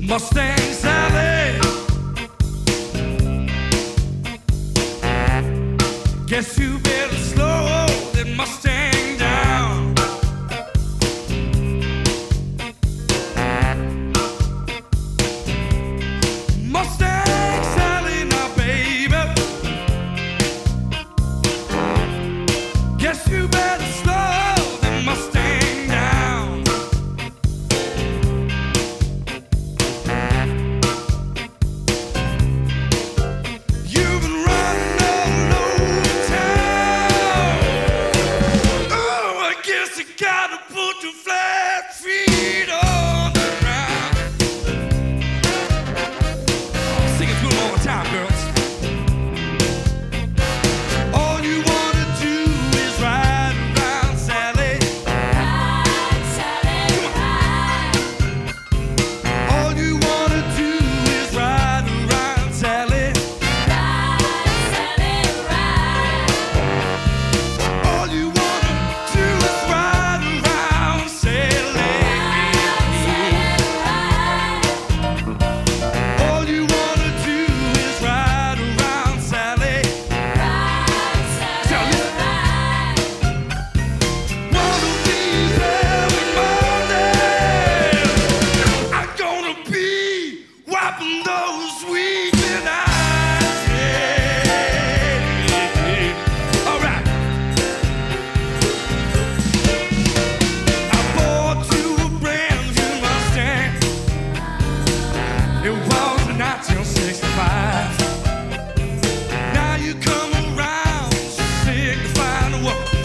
Mustang Sally. Guess you better slow that Mustang down. Mustang Sally, now baby. Guess you better slow that Mustang down. You've been running all over town. Oh, I guess you gotta put your flat feet on the ground. Sing it to 'em all the time, girls. All you wanna do is ride around, Sally. Ride, Sally, ride. All you wanna do is ride around, Sally. Ride, Sally, ride. All you wanna do is ride around, Sally. All you wanna do is ride around, Sally. Tell me. One of these early mornings, I'm gonna be wiping those weeping eyes. Yeah. All right. I bought you a brand new Mustang. It was in 1965. Now you come around signifying what?